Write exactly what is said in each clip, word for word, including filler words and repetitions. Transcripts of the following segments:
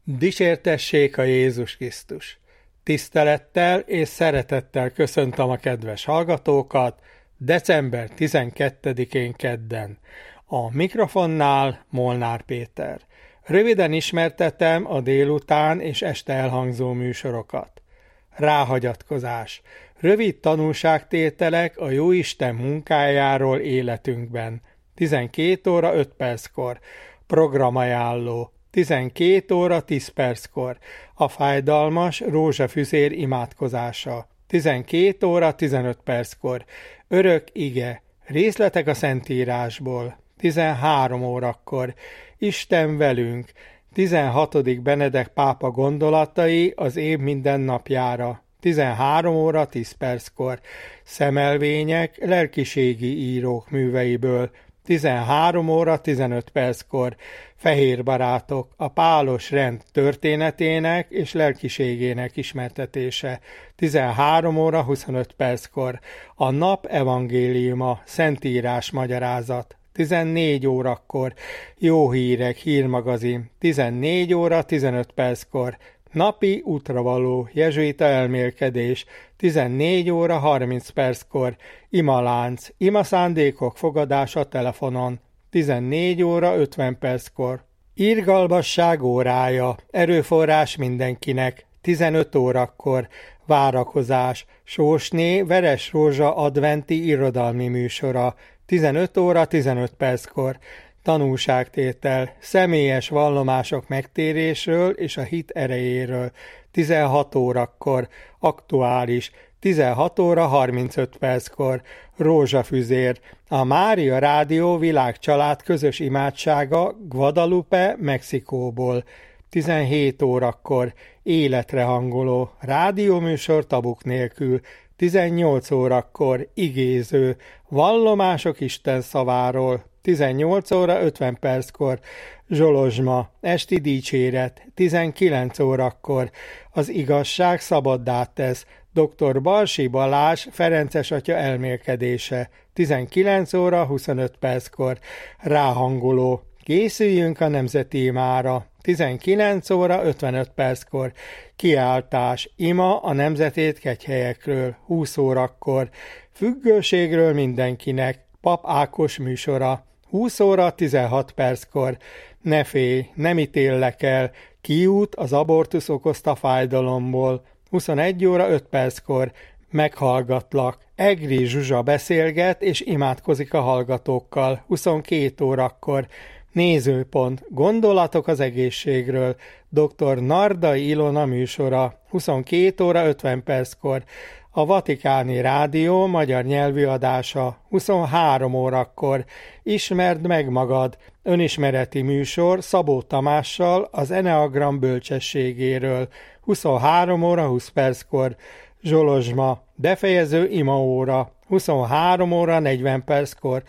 Dicsértessék a Jézus Krisztus! Tisztelettel és szeretettel köszöntöm a kedves hallgatókat december tizenkettedikén kedden. A mikrofonnál Molnár Péter. Röviden ismertetem a délután és este elhangzó műsorokat. Ráhagyatkozás. Rövid tanulságtételek a Jóisten munkájáról életünkben. tizenkét óra öt perckor. Programajánló. tizenkét óra tíz perckor. A fájdalmas rózsafüzér imádkozása. tizenkét óra tizenöt perckor. Örök ige. Részletek a Szentírásból. tizenhárom órakor. Isten velünk. tizenhatodik Benedek pápa gondolatai az év minden napjára. tizenhárom óra tíz perckor. Szemelvények lelkiségi írók műveiből. tizenhárom óra tizenöt perckor. Fehér barátok, a pálos rend történetének és lelkiségének ismertetése. tizenhárom óra huszonöt perckor. A nap evangéliuma, Szentírás magyarázat. tizennégy órakor. Jó hírek, hírmagazin. tizennégy óra tizenöt perckor. Napi útravaló, jezsuita elmélkedés. tizennégy óra harminc perckor. Imalánc, ima szándékok fogadása telefonon. tizennégy óra ötven perckor. Irgalmasság órája, erőforrás mindenkinek. tizenöt órakor. Várakozás, Sósné Veres Rózsa adventi irodalmi műsora. tizenöt óra tizenöt perckor. Tanúságtétel, személyes vallomások megtérésről és a hit erejéről. tizenhat órakor. Aktuális, tizenhat óra harmincöt perckor. Rózsafüzér, a Mária Rádió világcsalád közös imádsága Guadalupe, Mexikóból. tizenhét órakor. Életre hangoló, rádióműsor tabuk nélkül. tizennyolc órakor. Igéző, vallomások Isten szaváról. tizennyolc óra ötven perckor. Zsolozsma, esti dicséret. tizenkilenc órakor. Az igazság szabaddá tesz. doktor Balsi Balázs Ferences atya elmélkedése. tizenkilenc óra huszonöt perckor. Ráhangoló. Készüljünk a nemzeti imára. tizenkilenc óra ötvenöt perckor. Kiáltás. Ima a nemzetét kegyhelyekről. húsz órakor. Függőségről mindenkinek. Pap Ákos műsora. húsz óra tizenhat perckor. Ne félj, nem ítéllek el. Kiút az abortusz okozta fájdalomból. huszonegy óra öt perckor. Meghallgatlak. Egri Zsuzsa beszélget és imádkozik a hallgatókkal. huszonkét órakor. Nézőpont. Gondolatok az egészségről. doktor Nardai Ilona műsora. huszonkét óra ötven perckor. A Vatikáni Rádió magyar nyelvű adása. huszonhárom órakor. Ismerd meg magad. Önismereti műsor Szabó Tamással az Eneagram bölcsességéről. huszonhárom óra húsz perckor. Zsolozsma. Befejező imaóra. huszonhárom óra negyven perckor.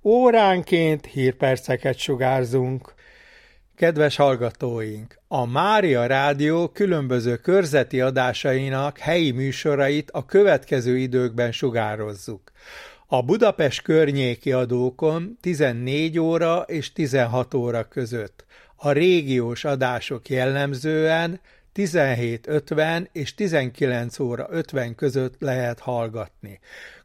Óránként hírperceket sugárzunk. Kedves hallgatóink! A Mária Rádió különböző körzeti adásainak helyi műsorait a következő időkben sugározzuk. A Budapest környéki adókon tizennégy óra és tizenhat óra között. A régiós adások jellemzően tizenhét ötven és tizenkilenc óra ötven között lehet hallgatni.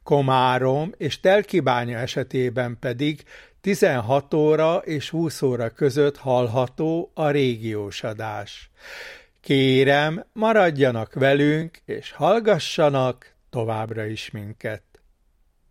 Komárom és Telkibánya esetében pedig tizenhat óra és húsz óra között hallható a régiós adás. Kérem, maradjanak velünk és hallgassanak továbbra is minket.